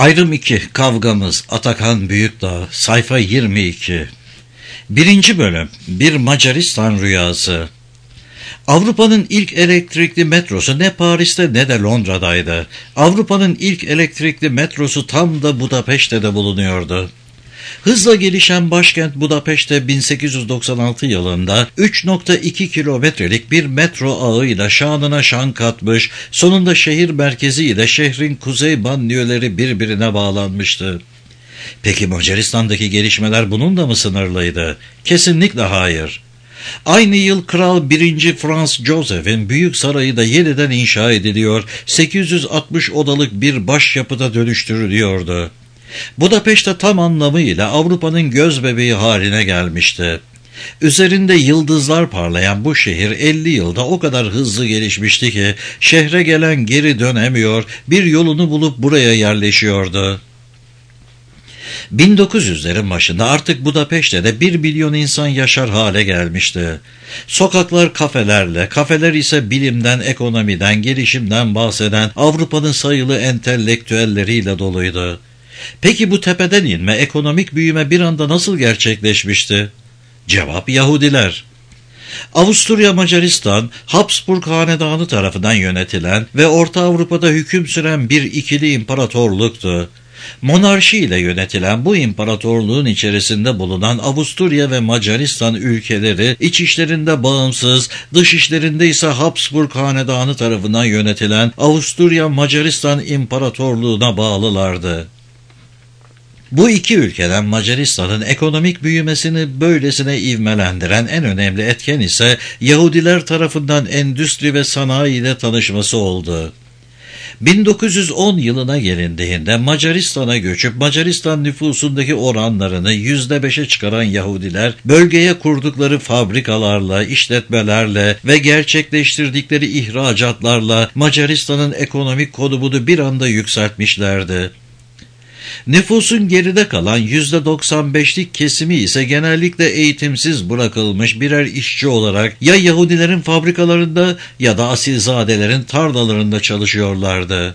Ayrım 2. Kavgamız. Atakan Büyükdağ. Sayfa 22. 1. Bölüm. Bir Macaristan Rüyası. Avrupa'nın ilk elektrikli metrosu ne Paris'te ne de Londra'daydı. Avrupa'nın ilk elektrikli metrosu tam da Budapeşte'de bulunuyordu. Hızla gelişen başkent Budapeşte 1896 yılında 3,2 kilometrelik bir metro ağıyla şanına şan katmış, sonunda şehir merkezi ile şehrin kuzey banliyöleri birbirine bağlanmıştı. Peki Macaristan'daki gelişmeler bununla mı sınırlıydı? Kesinlikle hayır. Aynı yıl Kral 1. Franz Joseph'in büyük sarayı da yeniden inşa ediliyor, 860 odalık bir başyapıta dönüştürülüyordu. Budapeşte tam anlamıyla Avrupa'nın gözbebeği haline gelmişti. Üzerinde yıldızlar parlayan bu şehir 50 yılda o kadar hızlı gelişmişti ki şehre gelen geri dönemiyor, bir yolunu bulup buraya yerleşiyordu. 1900'lerin başında artık Budapeşte'de 1 milyon insan yaşar hale gelmişti. Sokaklar kafelerle, kafeler ise bilimden, ekonomiden, gelişimden bahseden Avrupa'nın sayılı entelektüelleriyle doluydu. Peki bu tepeden inme, ekonomik büyüme bir anda nasıl gerçekleşmişti? Cevap Yahudiler. Avusturya Macaristan, Habsburg Hanedanı tarafından yönetilen ve Orta Avrupa'da hüküm süren bir ikili imparatorluktu. Monarşi ile yönetilen bu imparatorluğun içerisinde bulunan Avusturya ve Macaristan ülkeleri iç işlerinde bağımsız, dış işlerinde ise Habsburg Hanedanı tarafından yönetilen Avusturya Macaristan İmparatorluğu'na bağlılardı. Bu iki ülkeden Macaristan'ın ekonomik büyümesini böylesine ivmelendiren en önemli etken ise Yahudiler tarafından endüstri ve sanayi ile tanışması oldu. 1910 yılına gelindiğinde Macaristan'a göçüp Macaristan nüfusundaki oranlarını %5'e çıkaran Yahudiler, bölgeye kurdukları fabrikalarla, işletmelerle ve gerçekleştirdikleri ihracatlarla Macaristan'ın ekonomik konumunu bir anda yükseltmişlerdi. Nüfusun geride kalan %95'lik kesimi ise genellikle eğitimsiz bırakılmış birer işçi olarak ya Yahudilerin fabrikalarında ya da asilzadelerin tarlalarında çalışıyorlardı.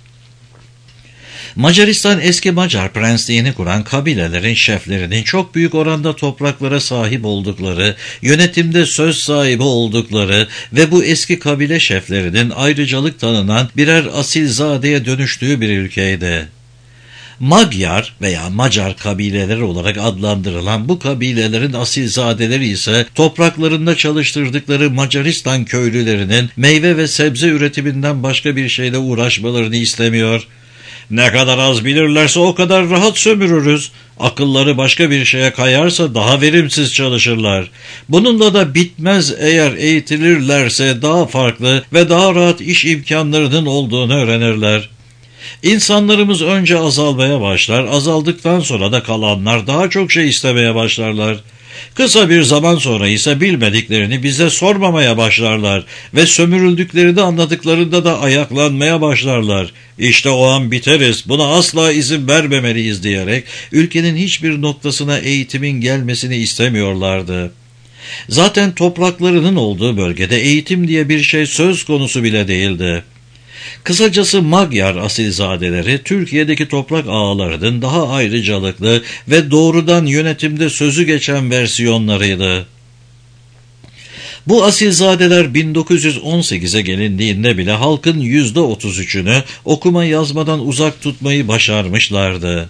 Macaristan eski Macar prensliğini kuran kabilelerin şeflerinin çok büyük oranda topraklara sahip oldukları, yönetimde söz sahibi oldukları ve bu eski kabile şeflerinin ayrıcalık tanınan birer asilzadeye dönüştüğü bir ülkeydi. Magyar veya Macar kabileleri olarak adlandırılan bu kabilelerin asilzadeleri ise topraklarında çalıştırdıkları Macaristan köylülerinin meyve ve sebze üretiminden başka bir şeyle uğraşmalarını istemiyor. Ne kadar az bilirlerse o kadar rahat sömürürüz. Akılları başka bir şeye kayarsa daha verimsiz çalışırlar. Bununla da bitmez, eğer eğitilirlerse daha farklı ve daha rahat iş imkanlarının olduğunu öğrenirler. İnsanlarımız önce azalmaya başlar, azaldıktan sonra da kalanlar daha çok şey istemeye başlarlar. Kısa bir zaman sonra ise bilmediklerini bize sormamaya başlarlar ve sömürüldüklerini anladıklarında da ayaklanmaya başlarlar. İşte o an biteriz, buna asla izin vermemeliyiz diyerek ülkenin hiçbir noktasına eğitimin gelmesini istemiyorlardı. Zaten topraklarının olduğu bölgede eğitim diye bir şey söz konusu bile değildi. Kısacası Magyar asilzadeleri Türkiye'deki toprak ağalarının daha ayrıcalıklı ve doğrudan yönetimde sözü geçen versiyonlarıydı. Bu asilzadeler 1918'e gelindiğinde bile halkın %33'ünü okuma yazmadan uzak tutmayı başarmışlardı.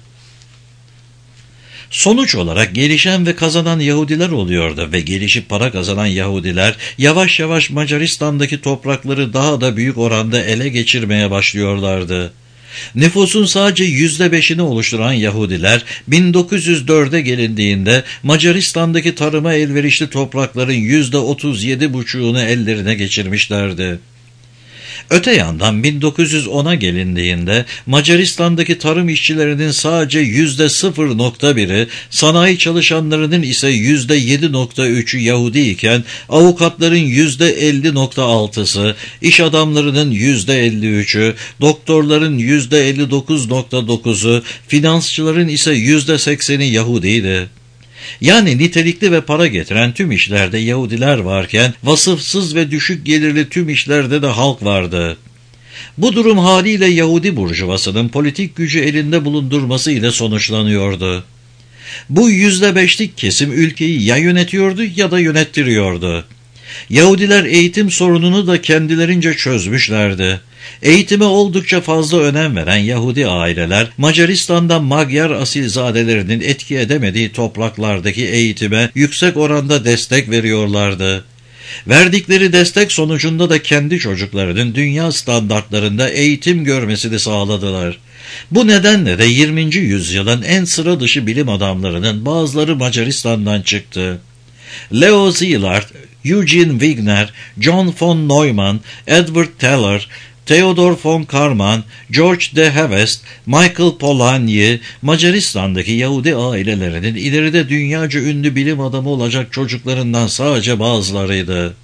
Sonuç olarak gelişen ve kazanan Yahudiler oluyordu ve gelişip para kazanan Yahudiler yavaş yavaş Macaristan'daki toprakları daha da büyük oranda ele geçirmeye başlıyorlardı. Nüfusun sadece %5'ini oluşturan Yahudiler 1904'e gelindiğinde Macaristan'daki tarıma elverişli toprakların %37,5'unu ellerine geçirmişlerdi. Öte yandan 1910'a gelindiğinde Macaristan'daki tarım işçilerinin sadece %0,1'i, sanayi çalışanlarının ise %7,3'ü Yahudi iken avukatların %50,6'sı, iş adamlarının %53'ü, doktorların %59,9'u, finansçıların ise %80'i Yahudiydi. Yani nitelikli ve para getiren tüm işlerde Yahudiler varken vasıfsız ve düşük gelirli tüm işlerde de halk vardı. Bu durum haliyle Yahudi burjuvasının politik gücü elinde bulundurması ile sonuçlanıyordu. Bu %5'lik kesim ülkeyi ya yönetiyordu ya da yönettiriyordu. Yahudiler eğitim sorununu da kendilerince çözmüşlerdi. Eğitime oldukça fazla önem veren Yahudi aileler, Macaristan'da Magyar asilzadelerinin etki edemediği topraklardaki eğitime yüksek oranda destek veriyorlardı. Verdikleri destek sonucunda da kendi çocuklarının dünya standartlarında eğitim görmesini sağladılar. Bu nedenle de 20. yüzyılın en sıra dışı bilim adamlarının bazıları Macaristan'dan çıktı. Leo Szilard, Eugene Wigner, John von Neumann, Edward Teller, Theodor von Karman, George de Havest, Michael Polanyi, Macaristan'daki Yahudi ailelerinin ileride dünyaca ünlü bilim adamı olacak çocuklarından sadece bazılarıydı.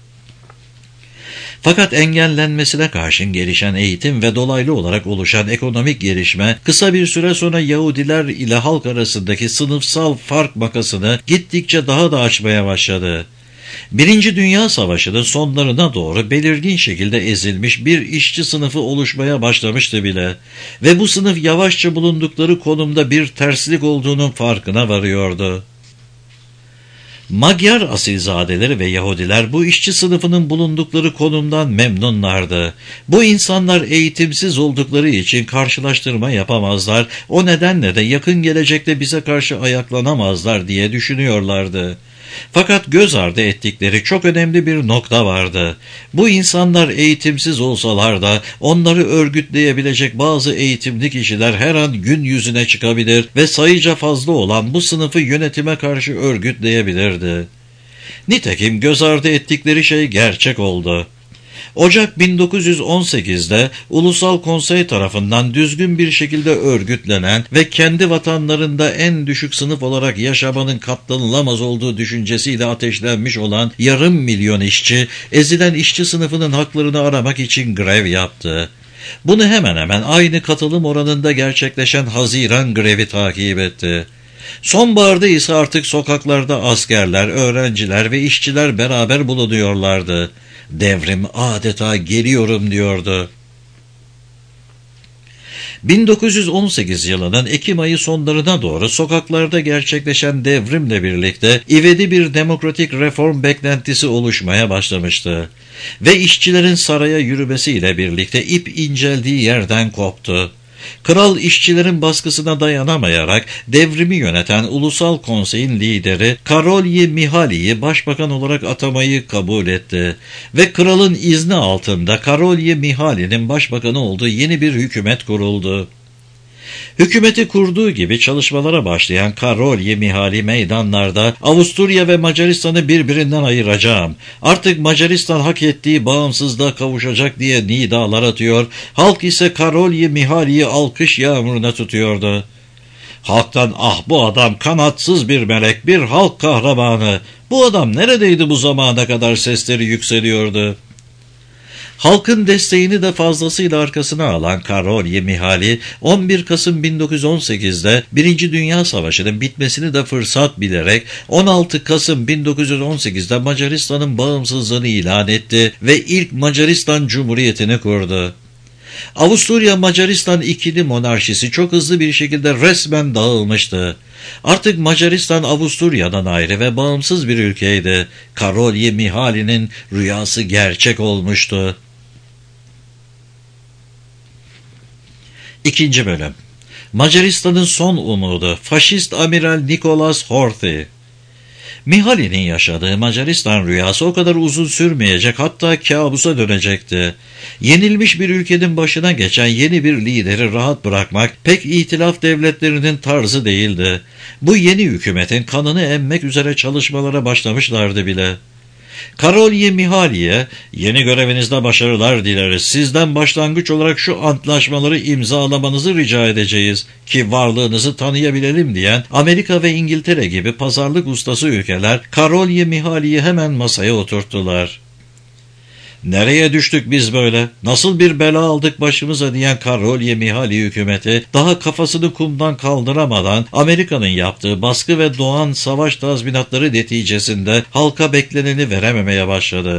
Fakat engellenmesine karşın gelişen eğitim ve dolaylı olarak oluşan ekonomik gelişme, kısa bir süre sonra Yahudiler ile halk arasındaki sınıfsal fark makasını gittikçe daha da açmaya başladı. Birinci Dünya Savaşı'nın sonlarına doğru belirgin şekilde ezilmiş bir işçi sınıfı oluşmaya başlamıştı bile ve bu sınıf yavaşça bulundukları konumda bir terslik olduğunun farkına varıyordu. Magyar asilzadeleri ve Yahudiler bu işçi sınıfının bulundukları konumdan memnunlardı. Bu insanlar eğitimsiz oldukları için karşılaştırma yapamazlar, o nedenle de yakın gelecekte bize karşı ayaklanamazlar diye düşünüyorlardı. Fakat göz ardı ettikleri çok önemli bir nokta vardı. Bu insanlar eğitimsiz olsalar da onları örgütleyebilecek bazı eğitimli kişiler her an gün yüzüne çıkabilir ve sayıca fazla olan bu sınıfı yönetime karşı örgütleyebilirdi. Nitekim göz ardı ettikleri şey gerçek oldu. Ocak 1918'de Ulusal Konsey tarafından düzgün bir şekilde örgütlenen ve kendi vatanlarında en düşük sınıf olarak yaşamanın katlanılamaz olduğu düşüncesiyle ateşlenmiş olan 500.000 işçi, ezilen işçi sınıfının haklarını aramak için grev yaptı. Bunu hemen hemen aynı katılım oranında gerçekleşen Haziran grevi takip etti. Sonbaharda ise artık sokaklarda askerler, öğrenciler ve işçiler beraber bulunuyorlardı. Devrim adeta geliyorum diyordu. 1918 yılının Ekim ayı sonlarına doğru sokaklarda gerçekleşen devrimle birlikte ivedi bir demokratik reform beklentisi oluşmaya başlamıştı. Ve işçilerin saraya yürümesiyle birlikte ip inceldiği yerden koptu. Kral işçilerin baskısına dayanamayarak devrimi yöneten Ulusal Konsey'in lideri Karolyi Mihali'yi başbakan olarak atamayı kabul etti ve kralın izni altında Karolyi Mihali'nin başbakanı olduğu yeni bir hükümet kuruldu. Hükümeti kurduğu gibi çalışmalara başlayan Karolyi Mihali meydanlarda Avusturya ve Macaristan'ı birbirinden ayıracağım, artık Macaristan hak ettiği bağımsızlığa kavuşacak diye nidalar atıyor, halk ise Karolyi Mihali'yi alkış yağmuruna tutuyordu. Halktan bu adam kanatsız bir melek, bir halk kahramanı, bu adam neredeydi bu zamana kadar sesleri yükseliyordu. Halkın desteğini de fazlasıyla arkasına alan Karolyi Mihali, 11 Kasım 1918'de Birinci Dünya Savaşı'nın bitmesini de fırsat bilerek 16 Kasım 1918'de Macaristan'ın bağımsızlığını ilan etti ve ilk Macaristan Cumhuriyeti'ni kurdu. Avusturya-Macaristan ikili monarşisi çok hızlı bir şekilde resmen dağılmıştı. Artık Macaristan Avusturya'dan ayrı ve bağımsız bir ülkeydi. Karolyi Mihali'nin rüyası gerçek olmuştu. 2. Bölüm. Macaristan'ın son umudu, faşist amiral Nicholas Horthy. Mihali'nin yaşadığı Macaristan rüyası o kadar uzun sürmeyecek, hatta kabusa dönecekti. Yenilmiş bir ülkenin başına geçen yeni bir lideri rahat bırakmak pek itilaf devletlerinin tarzı değildi. Bu yeni hükümetin kanını emmek üzere çalışmalara başlamışlardı bile. Karolyi Mihali'ye yeni görevinizde başarılar dileriz, sizden başlangıç olarak şu antlaşmaları imzalamanızı rica edeceğiz ki varlığınızı tanıyabilelim diyen Amerika ve İngiltere gibi pazarlık ustası ülkeler Karolyi Mihali'yi hemen masaya oturttular. Nereye düştük biz böyle? Nasıl bir bela aldık başımıza diyen Karolyi Mihali hükümeti daha kafasını kumdan kaldıramadan Amerika'nın yaptığı baskı ve doğan savaş tazminatları neticesinde halka bekleneni verememeye başladı.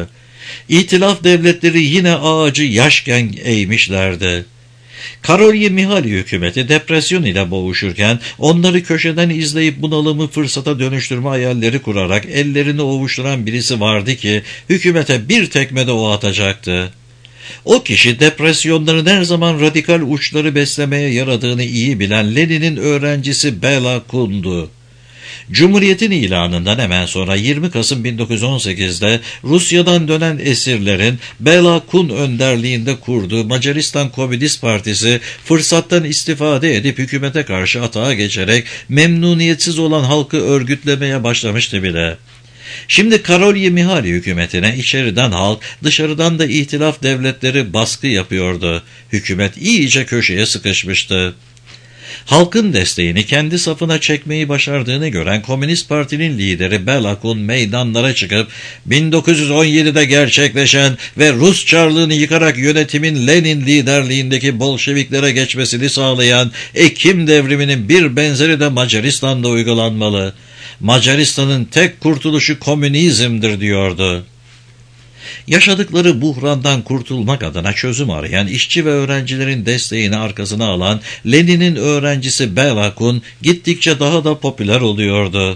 İtilaf devletleri yine ağacı yaşken eğmişlerdi. Karolyi Mihali hükümeti depresyon ile boğuşurken onları köşeden izleyip bunalımı fırsata dönüştürme hayalleri kurarak ellerini ovuşturan birisi vardı ki hükümete bir tekmede o atacaktı. O kişi depresyonların her zaman radikal uçları beslemeye yaradığını iyi bilen Lenin'in öğrencisi Bela Kun'du. Cumhuriyetin ilanından hemen sonra 20 Kasım 1918'de Rusya'dan dönen esirlerin Bela Kun önderliğinde kurduğu Macaristan Komünist Partisi fırsattan istifade edip hükümete karşı atağa geçerek memnuniyetsiz olan halkı örgütlemeye başlamıştı bile. Şimdi Karolyi Mihali hükümetine içeriden halk, dışarıdan da İtilaf devletleri baskı yapıyordu. Hükümet iyice köşeye sıkışmıştı. Halkın desteğini kendi safına çekmeyi başardığını gören Komünist Parti'nin lideri Bela Kun meydanlara çıkıp 1917'de gerçekleşen ve Rus Çarlığını yıkarak yönetimin Lenin liderliğindeki Bolşeviklere geçmesini sağlayan Ekim devriminin bir benzeri de Macaristan'da uygulanmalı. Macaristan'ın tek kurtuluşu komünizmdir diyordu. Yaşadıkları buhrandan kurtulmak adına çözüm arayan işçi ve öğrencilerin desteğini arkasına alan Lenin'in öğrencisi Bela Kun gittikçe daha da popüler oluyordu.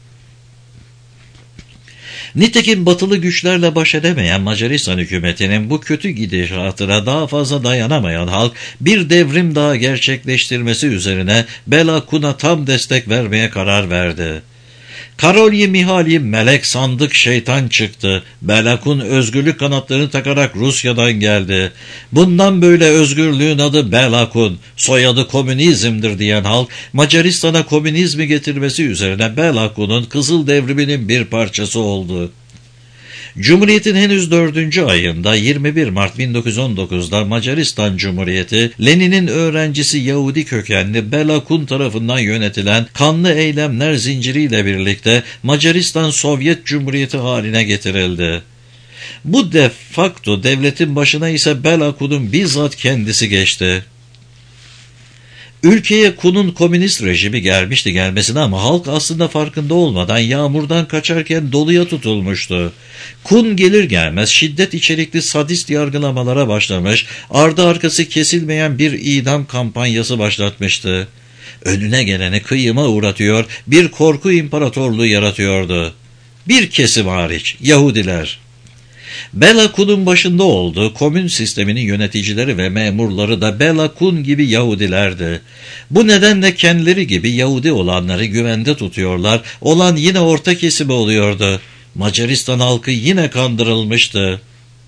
Nitekim batılı güçlerle baş edemeyen Macaristan hükümetinin bu kötü gidişatına daha fazla dayanamayan halk bir devrim daha gerçekleştirmesi üzerine Bela Kun'a tam destek vermeye karar verdi. Karolyi Mihali melek sandık şeytan çıktı. Bela Kun özgürlük kanatlarını takarak Rusya'dan geldi. Bundan böyle özgürlüğün adı Bela Kun, soyadı komünizmdir diyen halk Macaristan'a komünizmi getirmesi üzerine Bela Kun'un Kızıl Devrimi'nin bir parçası oldu. Cumhuriyetin henüz 4. ayında 21 Mart 1919'da Macaristan Cumhuriyeti, Lenin'in öğrencisi Yahudi kökenli Bela Kun tarafından yönetilen kanlı eylemler zinciriyle birlikte Macaristan Sovyet Cumhuriyeti haline getirildi. Bu de facto devletin başına ise Bela Kun'un bizzat kendisi geçti. Ülkeye Kun'un komünist rejimi gelmesine ama halk aslında farkında olmadan yağmurdan kaçarken doluya tutulmuştu. Kun gelir gelmez şiddet içerikli sadist yargılamalara başlamış, ardı arkası kesilmeyen bir idam kampanyası başlatmıştı. Önüne geleni kıyıma uğratıyor, bir korku imparatorluğu yaratıyordu. Bir kesim hariç, Yahudiler. Bela Kun'un başında olduğu komün sisteminin yöneticileri ve memurları da Bela Kun gibi Yahudilerdi. Bu nedenle kendileri gibi Yahudi olanları güvende tutuyorlar, olan yine orta kesimi oluyordu. Macaristan halkı yine kandırılmıştı.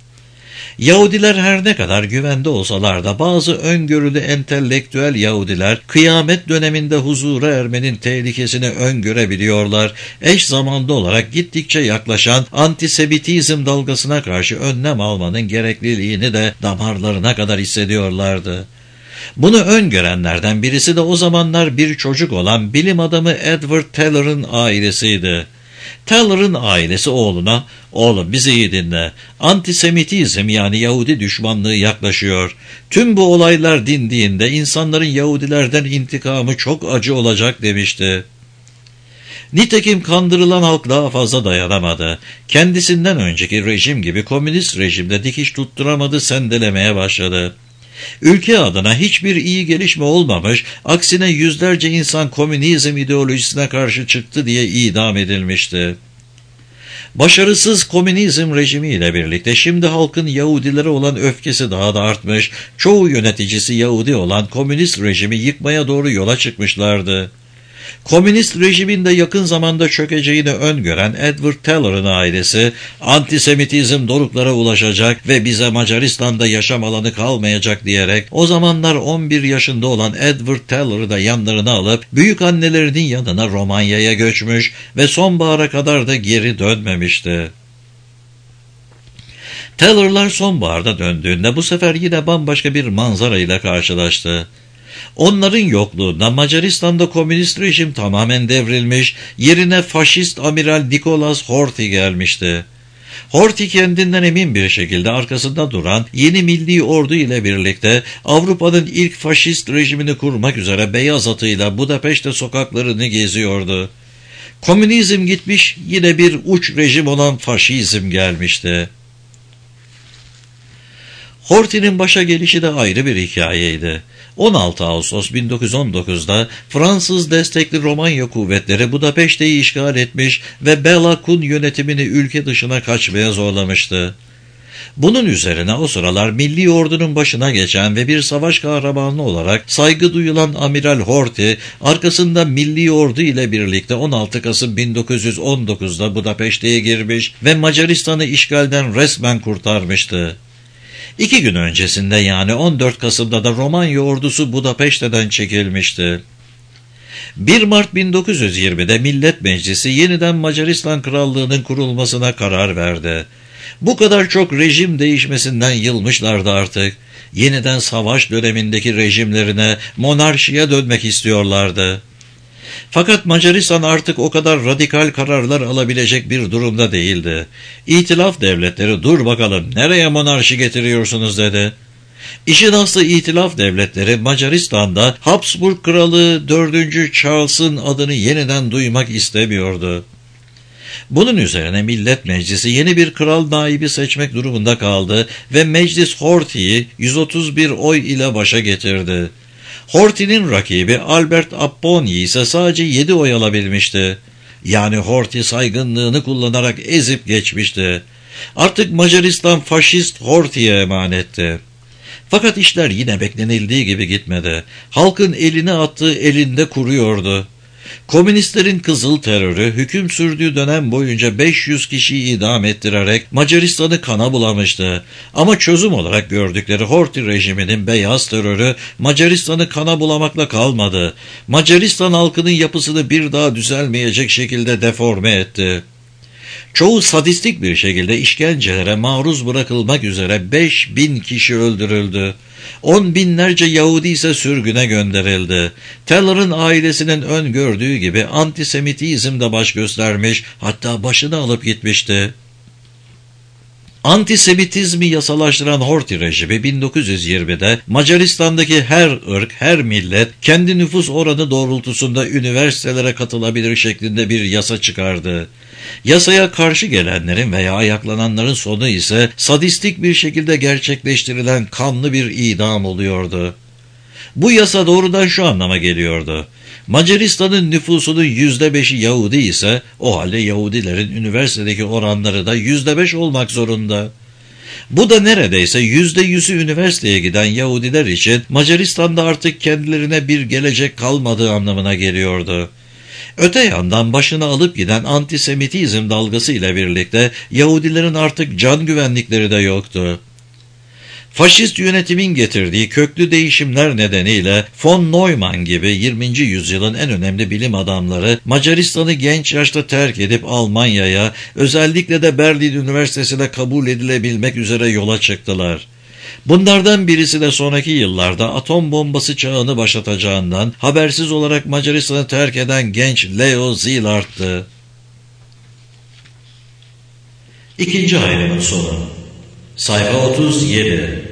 Yahudiler her ne kadar güvende olsalar da bazı öngörülü entelektüel Yahudiler kıyamet döneminde huzura ermenin tehlikesini öngörebiliyorlar. Eş zamanlı olarak gittikçe yaklaşan antisemitizm dalgasına karşı önlem almanın gerekliliğini de damarlarına kadar hissediyorlardı. Bunu öngörenlerden birisi de o zamanlar bir çocuk olan bilim adamı Edward Teylor'ın ailesiydi. Teylor'ın ailesi oğluna, "Oğlum bizi iyi dinle. Antisemitizm yani Yahudi düşmanlığı yaklaşıyor. Tüm bu olaylar dindiğinde insanların Yahudilerden intikamı çok acı olacak" demişti. Nitekim kandırılan halk daha fazla dayanamadı. Kendisinden önceki rejim gibi komünist rejimde dikiş tutturamadı, sendelemeye başladı. Ülke adına hiçbir iyi gelişme olmamış, aksine yüzlerce insan komünizm ideolojisine karşı çıktı diye idam edilmişti. Başarısız komünizm rejimiyle birlikte şimdi halkın Yahudilere olan öfkesi daha da artmış, çoğu yöneticisi Yahudi olan komünist rejimi yıkmaya doğru yola çıkmışlardı. Komünist rejimin de yakın zamanda çökeceğini öngören Edward Teylor'ın ailesi, antisemitizm doruklara ulaşacak ve bize Macaristan'da yaşam alanı kalmayacak diyerek o zamanlar 11 yaşında olan Edward Teylor'ı da yanlarına alıp büyükannelerinin yanına Romanya'ya göçmüş ve sonbahara kadar da geri dönmemişti. Teylor'lar sonbaharda döndüğünde bu sefer yine bambaşka bir manzara ile karşılaştı. Onların yokluğunda Macaristan'da komünist rejim tamamen devrilmiş, yerine faşist amiral Nicolas Horthy gelmişti. Horthy kendinden emin bir şekilde arkasında duran yeni milli ordu ile birlikte Avrupa'nın ilk faşist rejimini kurmak üzere beyaz atıyla Budapeşte sokaklarını geziyordu. Komünizm gitmiş, yine bir uç rejim olan faşizm gelmişti. Horthy'nin başa gelişi de ayrı bir hikayeydi. 16 Ağustos 1919'da Fransız destekli Romanya kuvvetleri Budapeşte'yi işgal etmiş ve Bela Kun yönetimini ülke dışına kaçmaya zorlamıştı. Bunun üzerine o sıralar Milli Ordu'nun başına geçen ve bir savaş kahramanı olarak saygı duyulan Amiral Horthy, arkasında Milli Ordu ile birlikte 16 Kasım 1919'da Budapeşte'ye girmiş ve Macaristan'ı işgalden resmen kurtarmıştı. 2 gün öncesinde yani 14 Kasım'da da Romanya ordusu Budapeşte'den çekilmişti. 1 Mart 1920'de Millet Meclisi yeniden Macaristan Krallığı'nın kurulmasına karar verdi. Bu kadar çok rejim değişmesinden yılmışlardı artık. Yeniden savaş dönemindeki rejimlerine, monarşiye dönmek istiyorlardı. Fakat Macaristan artık o kadar radikal kararlar alabilecek bir durumda değildi. İtilaf devletleri dur bakalım nereye monarşi getiriyorsunuz dedi. İşin aslı İtilaf devletleri Macaristan'da Habsburg Kralı 4. Charles'ın adını yeniden duymak istemiyordu. Bunun üzerine Millet Meclisi yeni bir kral naibi seçmek durumunda kaldı ve Meclis Horthy'yi 131 oy ile başa getirdi. Horthy'nin rakibi Albert Apponi ise sadece 7 oy alabilmişti. Yani Horthy saygınlığını kullanarak ezip geçmişti. Artık Macaristan faşist Horthy'ye emanetti. Fakat işler yine beklenildiği gibi gitmedi. Halkın eline attığı elinde kuruyordu. Komünistlerin kızıl terörü hüküm sürdüğü dönem boyunca 500 kişiyi idam ettirerek Macaristan'ı kana bulamıştı. Ama çözüm olarak gördükleri Horthy rejiminin beyaz terörü Macaristan'ı kana bulamakla kalmadı. Macaristan halkının yapısını bir daha düzelmeyecek şekilde deforme etti. Çoğu sadistik bir şekilde işkencelere maruz bırakılmak üzere 5000 kişi öldürüldü. 10 binlerce Yahudi ise sürgüne gönderildi. Teller'ın ailesinin öngördüğü gibi antisemitizm de baş göstermiş, hatta başını alıp gitmişti. Antisemitizmi yasalaştıran Horthy rejimi 1920'de Macaristan'daki her ırk, her millet kendi nüfus oranı doğrultusunda üniversitelere katılabilir şeklinde bir yasa çıkardı. Yasaya karşı gelenlerin veya ayaklananların sonu ise sadistik bir şekilde gerçekleştirilen kanlı bir idam oluyordu. Bu yasa doğrudan şu anlama geliyordu: Macaristan'ın nüfusunun %5'i Yahudi ise o halde Yahudilerin üniversitedeki oranları da %5 olmak zorunda. Bu da neredeyse %100'ü üniversiteye giden Yahudiler için Macaristan'da artık kendilerine bir gelecek kalmadığı anlamına geliyordu. Öte yandan başını alıp giden antisemitizm dalgası ile birlikte Yahudilerin artık can güvenlikleri de yoktu. Faşist yönetimin getirdiği köklü değişimler nedeniyle von Neumann gibi 20. yüzyılın en önemli bilim adamları Macaristan'ı genç yaşta terk edip Almanya'ya, özellikle de Berlin Üniversitesi'ne kabul edilebilmek üzere yola çıktılar. Bunlardan birisi de sonraki yıllarda atom bombası çağını başlatacağından habersiz olarak Macaristan'ı terk eden genç Leo Szilard'tı. İkinci ayrımın sonu. Sayfa 37.